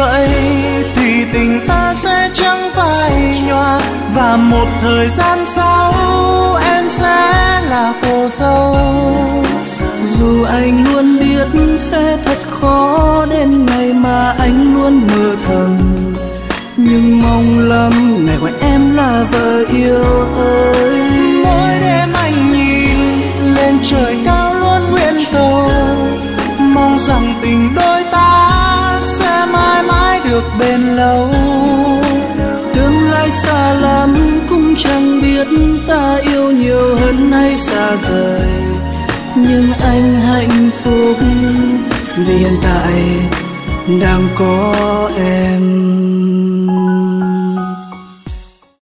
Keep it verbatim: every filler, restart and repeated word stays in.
vậy thì tình ta sẽ chẳng phai nhòa, và một thời gian sau em sẽ là cô dâu. Dù anh luôn biết sẽ thật khó đến ngày mà anh luôn mơ thầm, nhưng mong lắm ngày gọi em là vợ yêu ơi. Mỗi đêm anh nhìn lên trời cao luôn nguyện cầu, mong rằng tình đôi ta sẽ mãi mãi được bền lâu. Tương lai xa lắm cũng chẳng biết ta yêu nhiều hơn hay xa rời, nhưng anh hạnh phúc vì hiện tại đang có em.